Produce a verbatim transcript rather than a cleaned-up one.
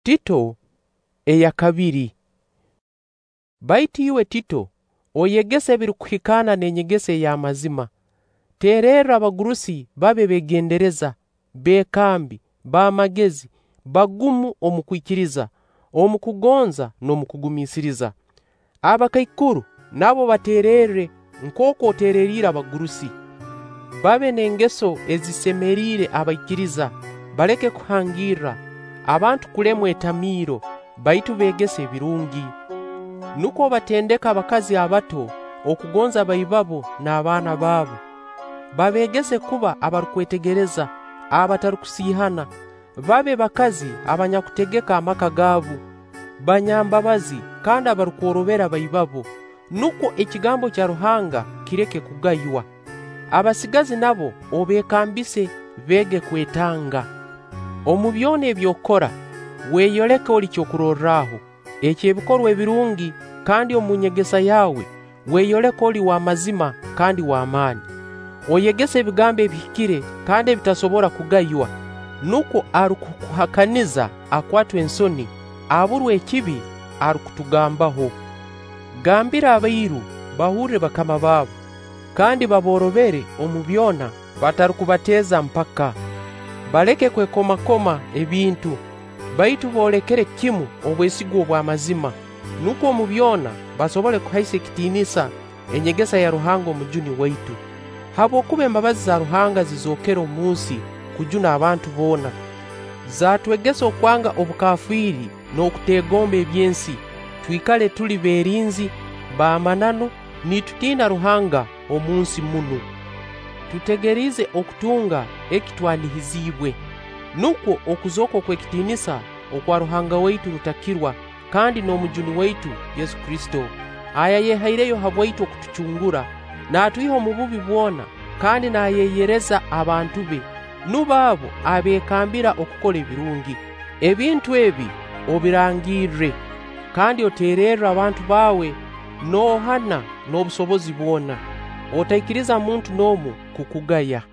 Tito eya kabiri. Baiti iwe Tito oyegese birikuhikana n'enyegese ya mazima. Terera abagurusi babe begendereza, bekambi, bamagezi, bagumu omukwikiriza, omukugonza n'omukugumisiriza. Abakaikuru nabo baterere nkoko otererira abagurusi. Babe n'engeso ezisemerire abaikiriza, baleke kuhangira abantu kulemwa etamiro, baitu begese birungi. Nuko batendeka abakazi abato okugonza baibabo n'abaana babo. Babegese kuba abarukwetegereza, abatarukusihana, babe bakazi abanyakutegeka amaka gabu, banyambabazi kandi abarukworobera baibabo. Nuko ekigambo kya Ruhanga kireke kugaywa. Abasigazi nabo obekambise bege kwetanga. Omu byona ebyokora weyoleke oli kyokurorraho, ekyebikorwa ebirungi kandi omunyegesa yawe weyoleke oli wa mazima kandi wa amaani. Oyegese ebigambo ebihikire kandi ebitasobora kugaywa. Nuko arukukuhakaniza akwatwa ensoni, aburwa ekibi arukutugambaho. Gambira abairu bahurre bakama babo, kandi baborobere omu byona batarukubateeza mpaka. Baleke kwekomakoma ebintu, baitu bolekere kimu obwesigwa obwa mazima. Nuko omu byona basobole kuhaisa ekitiinisa enyegesa ya Ruhanga omujuni waitu. Habwokuba embabazi za Ruhanga zizokera omunsi kujuna abantu boona. Zatwegesa okwanga obukafiri n'okutegomba ebyensi, twikale tuli berinzi baamanano nitutiina Ruhanga omunsi munu. Tutegerize okutunga ekitwanihizibwe, nuko okuzoka okwekitiinisa okwa Ruhanga waitu rutakirwa kandi n'omujuni waitu Yesu Kristo. Aya yehaireyo habwaitu okutuchungura, n'atwiha mu bubi bwona kandi n'ayeyereza abantu be, nubabo abekambira okukola ebirungi. Ebintu ebi obirangirre kandi otererra abantu bawe n'ohana n'obusobozi bwona. Otaikiriza muntu n'omu kukugaya.